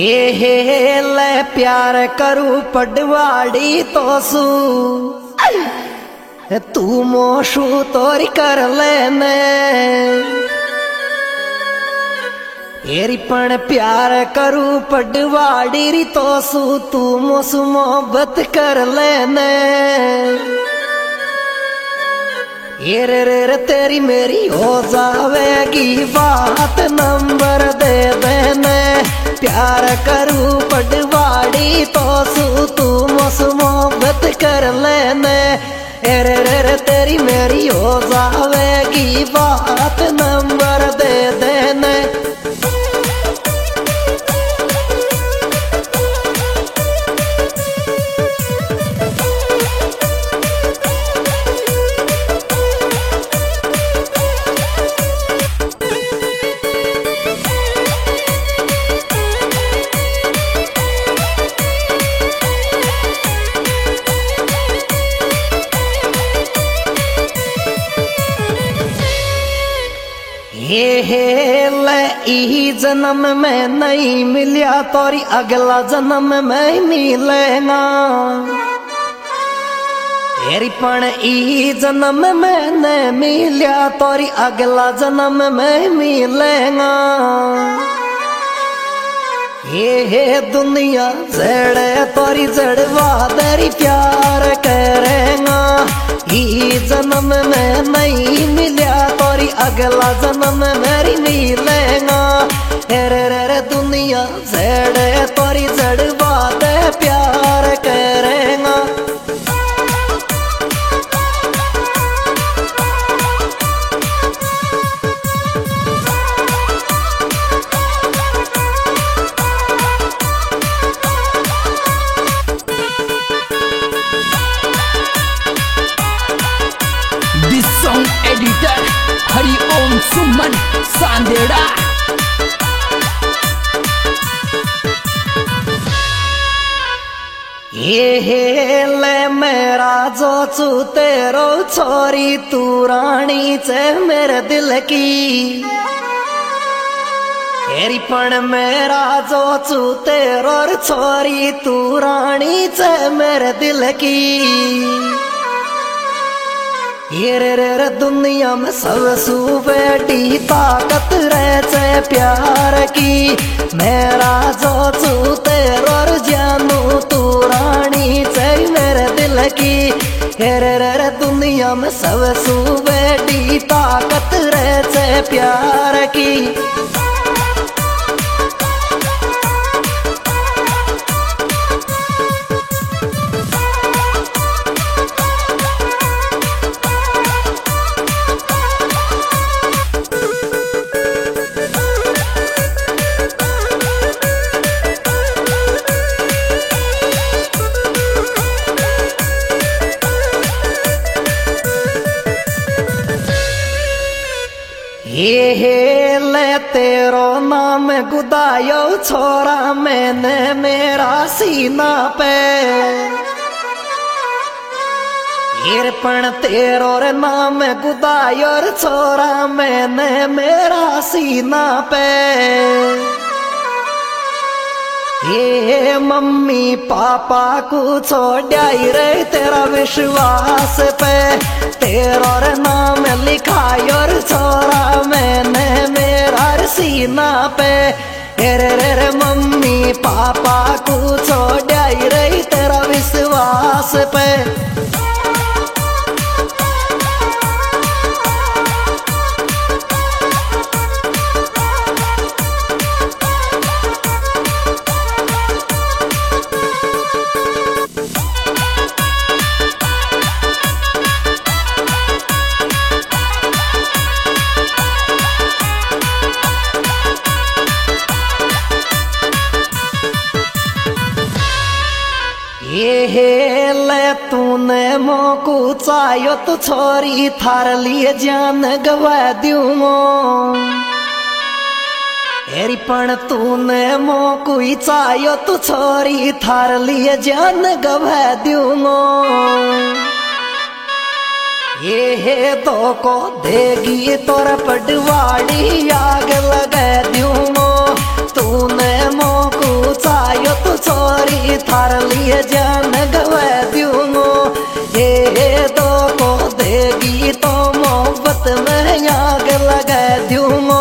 हे ले प्यार करू पडवाड़ी तो सू तू मोशू तोरी कर लेने एरी पण प्यार करू पडवाड़ी री तो सू तू मोसू मोहब्बत कर लेने ये रे तेरी मेरी हो जावेगी बात नंबर दे देने प्यार करू पडवाड़ी तो सू तू मोसू मोहब्बत कर लेने रे तेरी मेरी हो जावेगी बात नंबर दे देने हे ले ई जन्म में नहीं मिलिया तोरी अगला जन्म में मिलेगा तेरी पण ई जन्म में नहीं मिलिया तोरी अगला जन्म में मिलेगा ये दुनिया जड़े तोरी जड़वा तेरी प्यार करेगा ई जन्म में नहीं मिलिया तोरी अगला जन्म मेरी मिलेगा रे दुनिया जड़े तोरी जड़वा ते प्यार करेगा एडिटर हरिओम सुमन सांदेड़ा ये ले मेरा जो चू तेरो छोरी तू रानी चे मेरे दिल की तेरी पण मेरा जो चू तेरो छोरी तू रानी चे मेरे दिल की ये रे दुनिया में सबसू बेटी ताकत रहे प्यार की मेरा जो चू तेरो जानू तू रानी चे मेरे दिल की ये रे दुनिया में सबसू बेटी ताकत रहे प्यार की ये ले तेरो नाम गुदायो छोरा मैंने मेरा सीना पे पण तेरो रे नाम गुदायो छोरा मैंने मेरा सीना पे ये मम्मी पापा को छोड़ा रे तेरा विश्वास पे तेरा रे नाम लिखायो छोरा मैंने मेरा सीना पे रे मम्मी पापा को छोड़ा रे तेरा विश्वास पे ये ले तूने मोकू चायो तो छोरी थार लिए जान गवा दूंगो तेरी पण तूने मोकू चायो तो छोरी थार लिए जान गवा दूंगो ये तो को देगी तोर पडवाड़ी आग लगा दूंगो तूने मोकू छोरी थार लिए जान गवा दूंगो। ये दो को देगी तो मोहब्बत में आग लगा दूंगो।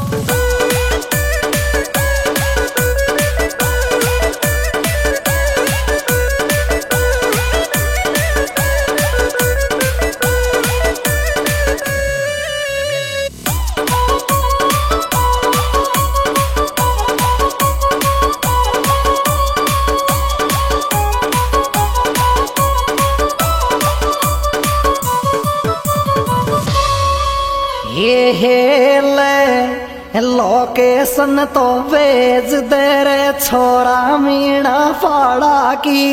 ये ले लोकेशन तो भेज दे रे छोरा मीणा फाड़ा की।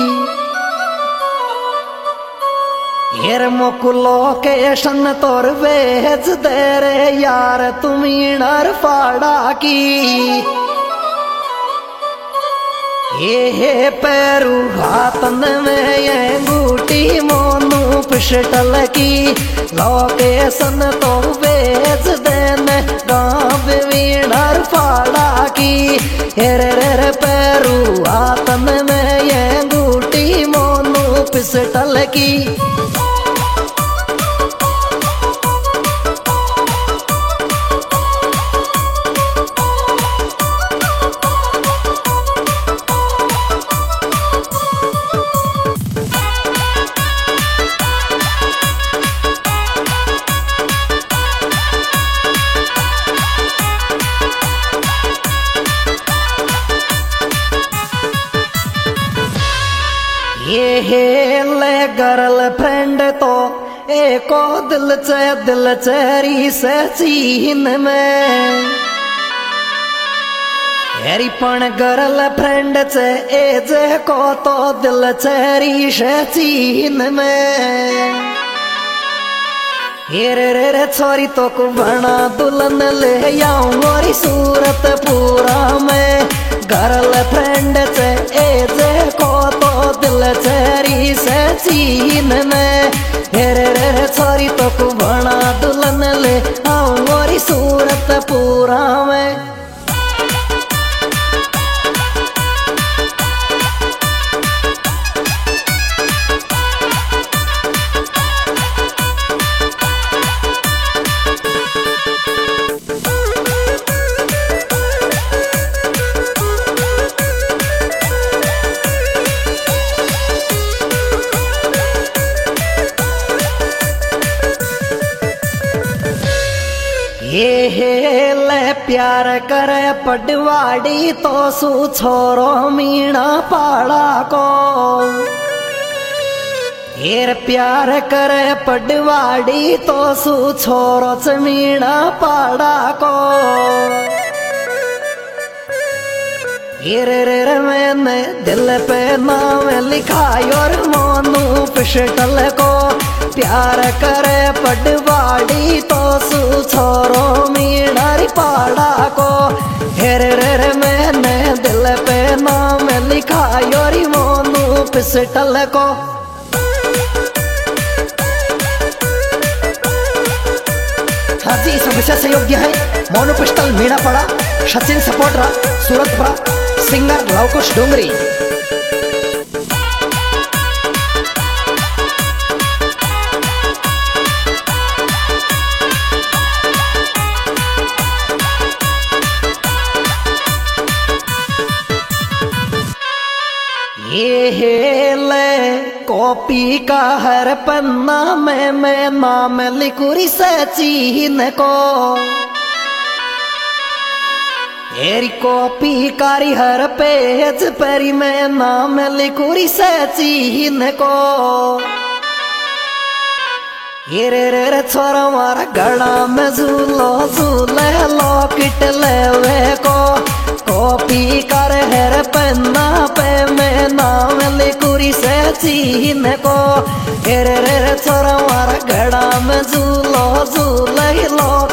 यार मोकु लोकेशन तोर भेज दे रे यार तू मीणा फाड़ा की। ये पैरू हाथन में ये अंगूठी मोनू पिस्टल की। लोकेशन तो भेज देने गाँव वीणर फाड़ा की। हेरे पैरू हाथन में ये अंगूठी मोनू पिस्टल की। ये ले गर्लफ्रेंड तो एको दिल चेरी से चीन में। हेरी पण गर्लफ्रेंड चे एज को तो दिल चेरी से चीन में। रे छोरी तो को बना दुल्हन ले आऊं और सूरत पूरा में। गर्लफ्रेंड चे एज को तो दिल चेरी से चीन में। रे छोरी तो को बना दुल्हन ले आऊं और सूरत पूरा में। ये ले प्यार करे पटवाड़ी तो सु छोरो मीणा पाड़ा को। ये प्यार करे पटवाड़ी तो सु छोरो मीणा पाड़ा को। रे मैंने दिल पे नाम लिखाई और मोनू पिस्टल को। प्यार करे पटवाड़ी तो सु छोरो मीणारी पाड़ा को। रे मैंने दिल पे नाम लिखाई और मोनू पिस्टल को। हाँ जी, इस विषय से योग्य है मोनू पिस्टल मीणा पड़ा, सचिन सपोर्टरा सूरत पड़ा, सिंगर लवकुश डोंगरी। ये ले कॉपी का हर पन्ना में मैं नाम लिखूरी सचिन को। तेरी कॉपी कारी हर पेज पर मैं नाम लिखूरी सचिन को। ये रे छोरा मारा गड़ा में झूलो झूले लॉकेट लेवे को। कॉपी कर हर पन्ना पे मैं नाम लिखूरी सचिन को। रे छोरा मारा गड़ा में झूलो झूले लॉकेट